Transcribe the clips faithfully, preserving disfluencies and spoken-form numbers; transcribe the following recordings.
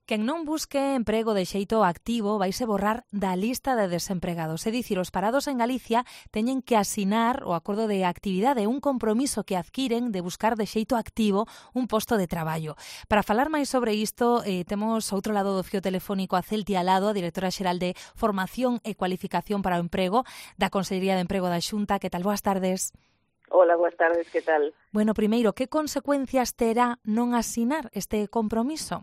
Quen non busque emprego de xeito activo vaise borrar da lista de desempregados. É dicir, os parados en Galicia teñen que asinar o acordo de actividade, un compromiso que adquiren de buscar de xeito activo un posto de traballo. Para falar máis sobre isto, eh, temos outro lado do fío telefónico a Celti Alado, a directora xeral de Formación e Cualificación para o Emprego da Consellería de Emprego da Xunta. Que tal? Boas tardes. Hola, boas tardes, que tal? Bueno, primeiro, que consecuencias terá non asinar este compromiso?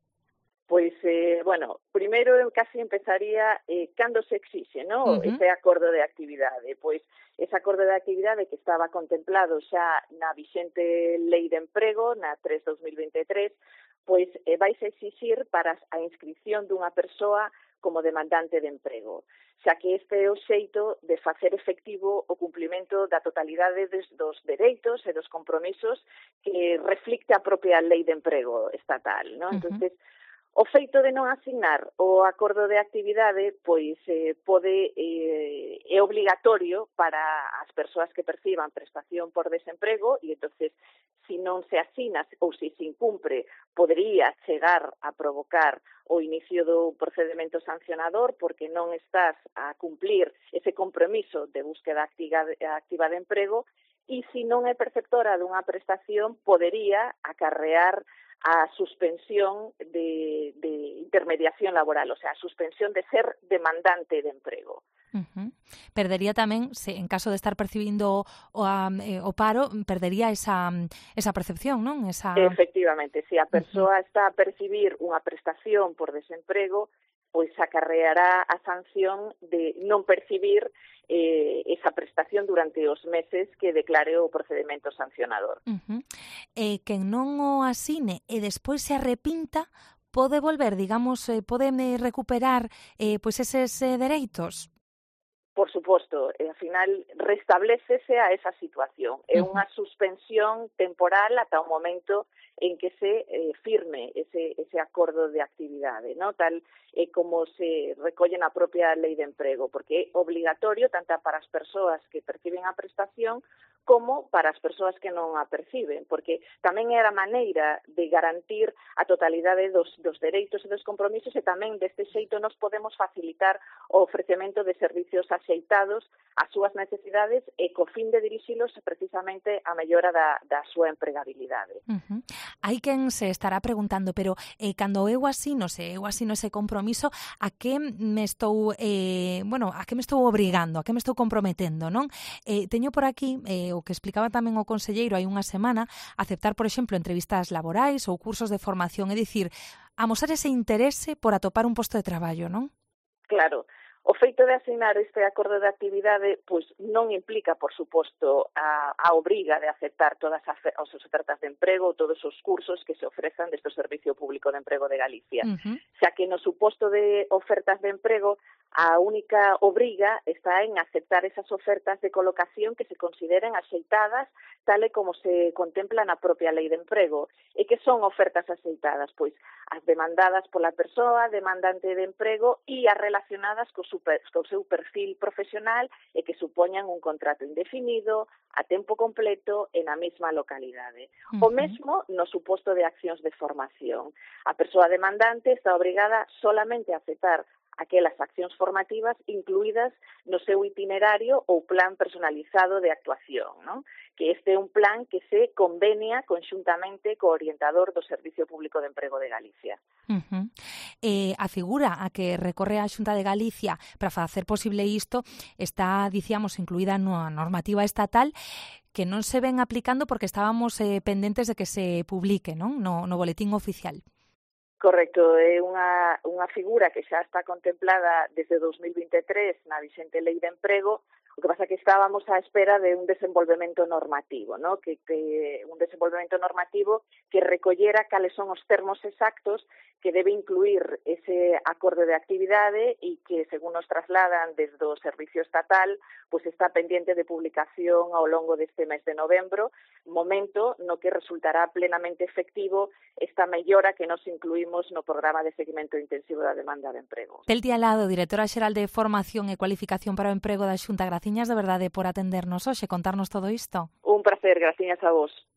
Pois, eh, bueno, primeiro eu casi empezaría eh, cando se exixe, ¿no? Uh-huh. Ese acordo de actividade. Pois, ese acordo de actividade que estaba contemplado xa na vixente Lei de Emprego, na tres barra dos mil vinte e tres, pois eh, vais a exixir para a inscripción dunha persoa como demandante de emprego, xa que este é o xeito de facer efectivo o cumplimento da totalidade dos dereitos e dos compromisos que reflicte a propia Lei de Emprego estatal, ¿no? Uh-huh. Entonces, o feito de non asignar o acordo de actividade, pois eh, pode eh, é obligatorio para as persoas que perciban prestación por desemprego e entonces se non se asina ou se se incumpre, podería chegar a provocar o inicio do procedimento sancionador porque non estás a cumplir ese compromiso de búsqueda activa de emprego e se non é perceptora dunha prestación, podería acarrear a suspensión de, de intermediación laboral, o sea, a suspensión de ser demandante de emprego. Uh-huh. Perdería tamén, se en caso de estar percibindo o, um, eh, o paro, perdería esa, esa percepción, non? Esa... Efectivamente, se a persoa uh-huh. está a percibir unha prestación por desemprego, pois acarreará a sanción de non percibir eh, esa prestación durante os meses que declare o procedimento sancionador. Uh-huh. Eh, quen non o asine e despois se arrepinta, pode volver, digamos, eh, pode recuperar eh, pois eses eh, dereitos? Por suposto, e, ao final restablécese a esa situación. É unha suspensión temporal ata o momento en que se eh, firme ese, ese acordo de actividade, ¿no? Tal é eh, como se recolle na propia Lei de Emprego, porque é obligatorio tanto para as persoas que perciben a prestación como para as persoas que non a perciben, porque tamén é a maneira de garantir a totalidade dos, dos dereitos e dos compromisos e tamén deste xeito nos podemos facilitar o ofrecemento de servicios axeitados ás súas necesidades e co fin de dirixilos precisamente a mellora da, da súa empregabilidade. Uh-huh. Hai quen se estará preguntando, pero eh, cando eu asino, se eu asino ese compromiso, a que me estou, eh, bueno, a que me estou obrigando, a que me estou comprometendo, non? Eh, teño por aquí, eh, o que explicaba tamén o conselleiro hai unha semana, aceptar, por exemplo, entrevistas laborais ou cursos de formación, é dicir, amosar ese interese por atopar un posto de traballo, non? Claro. O feito de asignar este acordo de actividade pois non implica, por suposto, a, a obriga de aceptar todas as, as ofertas de emprego ou todos os cursos que se ofrezan deste Servicio Público de Emprego de Galicia. Uh-huh. Xa que no suposto de ofertas de emprego, a única obriga está en aceptar esas ofertas de colocación que se consideren axeitadas tal e como se contempla na propia Lei de Emprego. E que son ofertas axeitadas? Pois as demandadas pola persoa, demandante de emprego e as relacionadas co, super, co seu perfil profesional e que supoñan un contrato indefinido, a tempo completo e na mesma localidade. Uh-huh. O mesmo no suposto de accións de formación. A persoa demandante está obrigada solamente a aceptar aquelas accións formativas incluídas no seu itinerario ou plan personalizado de actuación, ¿no? Que este é un plan que se convenia conxuntamente co orientador do Servicio Público de Emprego de Galicia. Uh-huh. Eh, a figura a que recorre a Xunta de Galicia para facer posible isto está, dicíamos, incluída na normativa estatal que non se ven aplicando porque estábamos eh, pendentes de que se publique, non? No, no boletín oficial. Correcto, é unha, unha figura que xa está contemplada desde dos mil vinte e tres na vixente Lei de Emprego. O que pasa é que estábamos á espera de un desenvolvemento normativo, ¿no? que, que un desenvolvemento normativo que recollera cales son os termos exactos que debe incluir ese acordo de actividade e que, según nos trasladan desde o Servicio Estatal, pues está pendiente de publicación ao longo deste mes de novembro, momento no que resultará plenamente efectivo esta mellora que nos incluímos no programa de seguimento intensivo da demanda de emprego. Celti Alado, directora xeral de Formación e Cualificación para o Emprego da Xunta, graciñas de verdade por atendernos hoxe, contarnos todo isto. Un placer, graciñas a vos.